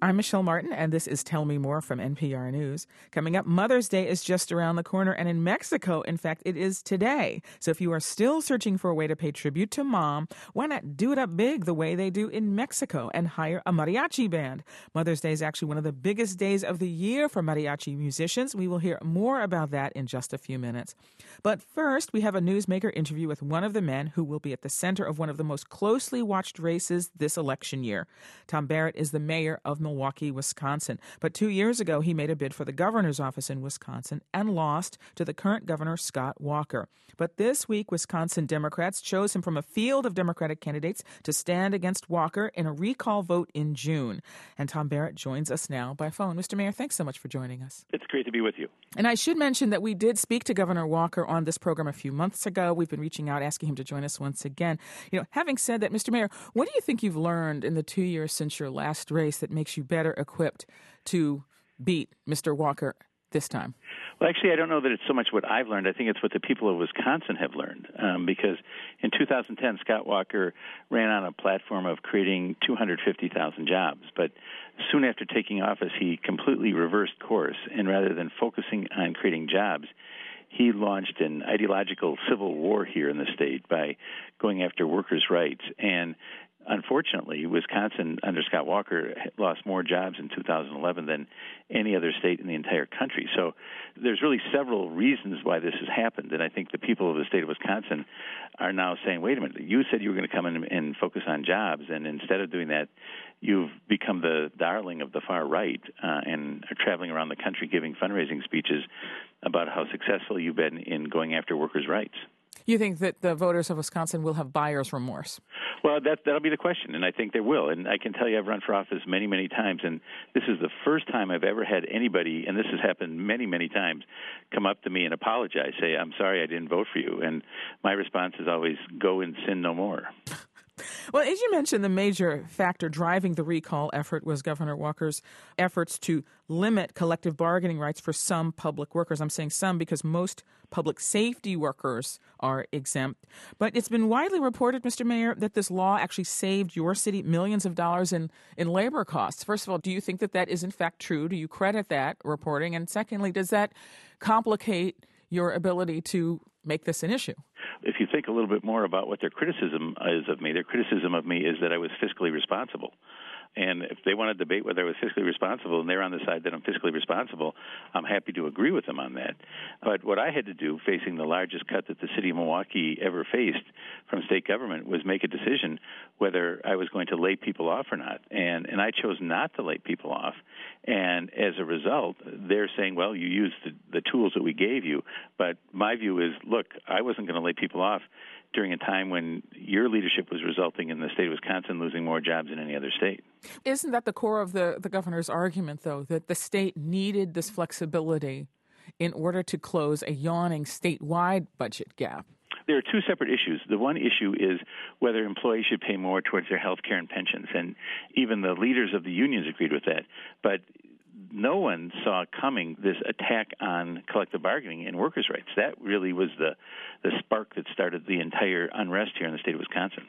I'm Michelle Martin, and this is Tell Me More from NPR News. Coming up, Mother's Day is just around the corner, and in Mexico, in fact, it is today. So if you are still searching for a way to pay tribute to Mom, why not do it up big the way they do in Mexico and hire a mariachi band? Mother's Day is actually one of the biggest days of the year for mariachi musicians. We will hear more about that in just a few minutes. But first, we have a newsmaker interview with one of the men who will be at the center of one of the most closely watched races this election year. Tom Barrett is the mayor of Milwaukee, Wisconsin. But 2 years ago, he made a bid for the governor's office in Wisconsin and lost to the current governor, Scott Walker. But this week, Wisconsin Democrats chose him from a field of Democratic candidates to stand against Walker in a recall vote in June. And Tom Barrett joins us now by phone. Mr. Mayor, thanks so much for joining us. It's great to be with you. And I should mention that we did speak to Governor Walker on this program a few months ago. We've been reaching out, asking him to join us once again. Having said that, Mr. Mayor, what do you think you've learned in the 2 years since your last race that makes you better equipped to beat Mr. Walker this time? Well, actually, I don't know that it's so much what I've learned. I think it's what the people of Wisconsin have learned. Because in 2010, Scott Walker ran on a platform of creating 250,000 jobs. But soon after taking office, he completely reversed course. And rather than focusing on creating jobs, he launched an ideological civil war here in the state by going after workers' rights. And unfortunately, Wisconsin, under Scott Walker, lost more jobs in 2011 than any other state in the entire country. So there's really several reasons why this has happened, and I think the people of the state of Wisconsin are now saying, wait a minute, you said you were going to come in and focus on jobs, and instead of doing that, you've become the darling of the far right and are traveling around the country giving fundraising speeches about how successful you've been in going after workers' rights. You think that the voters of Wisconsin will have buyer's remorse? Well, that'll be the question, and I think they will. And I can tell you I've run for office many, many times, and this is the first time I've ever had anybody, and this has happened many, many times, come up to me and apologize, say, I'm sorry I didn't vote for you. And my response is always, go and sin no more. Well, as you mentioned, the major factor driving the recall effort was Governor Walker's efforts to limit collective bargaining rights for some public workers. I'm saying some because most public safety workers are exempt. But it's been widely reported, Mr. Mayor, that this law actually saved your city millions of dollars in labor costs. First of all, do you think that that is in fact true? Do you credit that reporting? And secondly, does that complicate your ability to make this an issue? If you think a little bit more about what their criticism is of me, their criticism of me is that I was fiscally responsible. And if they want to debate whether I was fiscally responsible and they're on the side that I'm fiscally responsible, I'm happy to agree with them on that. But what I had to do, facing the largest cut that the city of Milwaukee ever faced from state government, was make a decision whether I was going to lay people off or not. And I chose not to lay people off. And as a result, they're saying, well, you used the tools that we gave you. But my view is, look, I wasn't going to lay people off during a time when your leadership was resulting in the state of Wisconsin losing more jobs than any other state. Isn't that the core of the governor's argument, though, that the state needed this flexibility in order to close a yawning statewide budget gap? There are two separate issues. The one issue is whether employees should pay more towards their health care and pensions, and even the leaders of the unions agreed with that. But no one saw coming this attack on collective bargaining and workers' rights. That really was the spark that started the entire unrest here in the state of Wisconsin.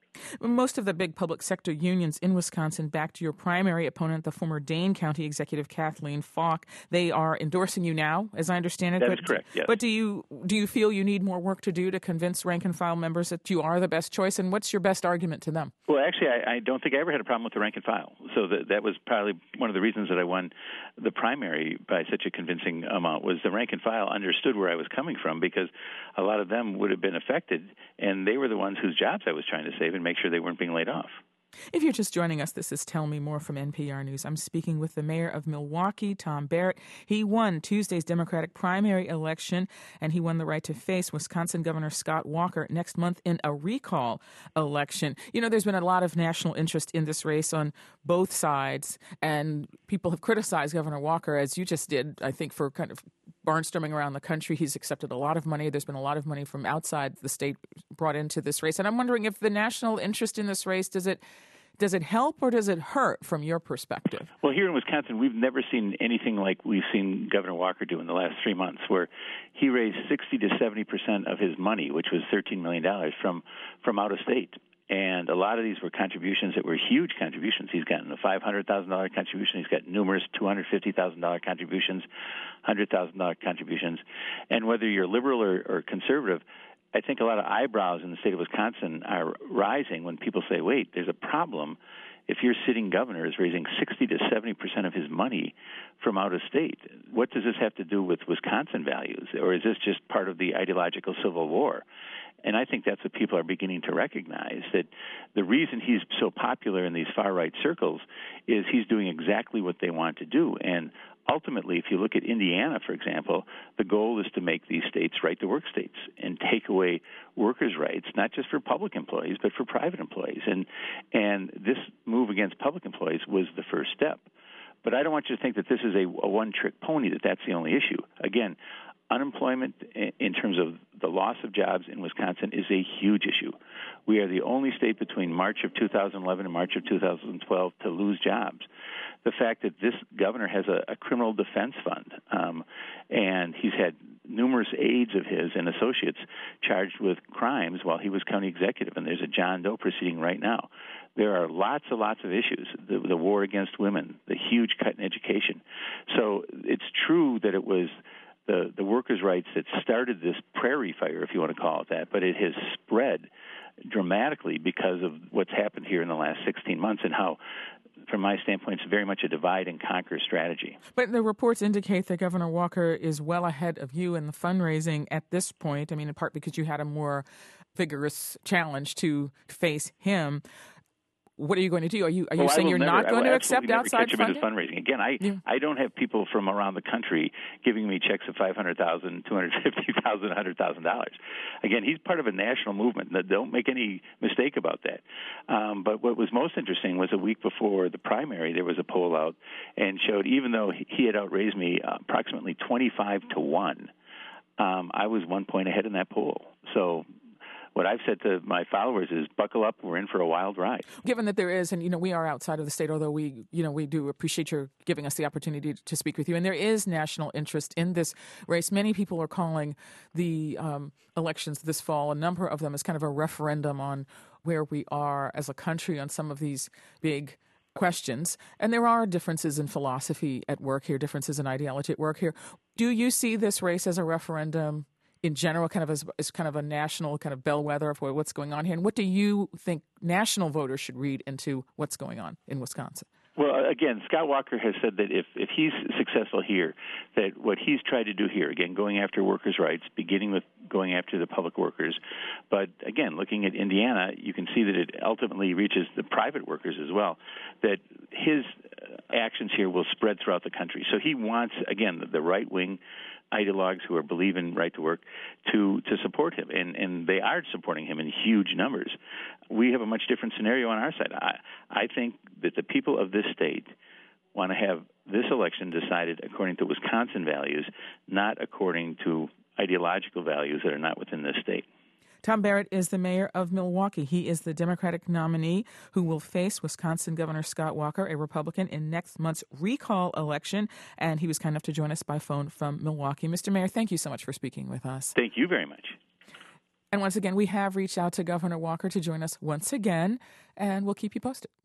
Most of the big public sector unions in Wisconsin backed your primary opponent, the former Dane County executive Kathleen Falk. They are endorsing you now, as I understand it. That is correct, yes. But do you feel you need more work to do to convince rank-and-file members that you are the best choice? And what's your best argument to them? Well, actually, I don't think I ever had a problem with the rank-and-file. So that was probably one of the reasons that I won the primary by such a convincing amount, was the rank-and-file understood where I was coming from, because a lot of them would have been affected, and they were the ones whose jobs I was trying to save and make sure they weren't being laid off. If you're just joining us, this is Tell Me More from NPR News. I'm speaking with the mayor of Milwaukee, Tom Barrett. He won Tuesday's Democratic primary election, and he won the right to face Wisconsin Governor Scott Walker next month in a recall election. There's been a lot of national interest in this race on both sides, and people have criticized Governor Walker, as you just did, I think, for kind of barnstorming around the country. He's accepted a lot of money. There's been a lot of money from outside the state brought into this race. And I'm wondering if the national interest in this race, does it help or does it hurt from your perspective? Well, here in Wisconsin, we've never seen anything like we've seen Governor Walker do in the last 3 months, where he raised 60 to 70% of his money, which was $13 million, from out of state. And a lot of these were contributions that were huge contributions. He's gotten a $500,000 contribution. He's got numerous $250,000 contributions, $100,000 contributions. And whether you're liberal or conservative, I think a lot of eyebrows in the state of Wisconsin are rising when people say, wait, there's a problem if your sitting governor is raising 60 to 70% of his money from out of state. What does this have to do with Wisconsin values? Or is this just part of the ideological civil war? And I think that's what people are beginning to recognize, that the reason he's so popular in these far-right circles is he's doing exactly what they want to do. And ultimately, if you look at Indiana, for example, the goal is to make these states right-to-work states and take away workers' rights, not just for public employees, but for private employees. And this move against public employees was the first step. But I don't want you to think that this is a one-trick pony, that that's the only issue. Again, unemployment in terms of the loss of jobs in Wisconsin is a huge issue. We are the only state between March of 2011 and March of 2012 to lose jobs. The fact that this governor has a criminal defense fund, and he's had numerous aides of his and associates charged with crimes while he was county executive, and there's a John Doe proceeding right now. There are lots of issues, the war against women, the huge cut in education. So it's true that it was the workers' rights that started this prairie fire, if you want to call it that, but it has spread dramatically because of what's happened here in the last 16 months and how, from my standpoint, it's very much a divide-and-conquer strategy. But the reports indicate that Governor Walker is well ahead of you in the fundraising at this point. I mean, in part because you had a more vigorous challenge to face him. What are you going to do? Are you saying you're not going to accept outside funding? Fundraising. Again, I don't have people from around the country giving me checks of $500,000, $250,000, $100,000. Again, he's part of a national movement. Don't make any mistake about that. But what was most interesting was a week before the primary, there was a poll out and showed, even though he had outraised me approximately 25 to 1, I was 1 point ahead in that poll. So what I've said to my followers is, buckle up, we're in for a wild ride. Given that there is, and we are outside of the state, although we do appreciate your giving us the opportunity to speak with you, and there is national interest in this race. Many people are calling the elections this fall, a number of them, as kind of a referendum on where we are as a country on some of these big questions. And there are differences in philosophy at work here, differences in ideology at work here. Do you see this race as a referendum in general, kind of as kind of a national kind of bellwether of what's going on here? And what do you think national voters should read into what's going on in Wisconsin? Well, again, Scott Walker has said that if he's successful here, that what he's tried to do here, again, going after workers' rights, beginning with going after the public workers, but again, looking at Indiana, you can see that it ultimately reaches the private workers as well, that his actions here will spread throughout the country. So he wants, again, the right-wing ideologues who are believe in right to work to support him, and they are supporting him in huge numbers. We have a much different scenario on our side. I think that the people of this state want to have this election decided according to Wisconsin values, not according to ideological values that are not within this state. Tom Barrett is the mayor of Milwaukee. He is the Democratic nominee who will face Wisconsin Governor Scott Walker, a Republican, in next month's recall election. And he was kind enough to join us by phone from Milwaukee. Mr. Mayor, thank you so much for speaking with us. Thank you very much. And once again, we have reached out to Governor Walker to join us once again, and we'll keep you posted.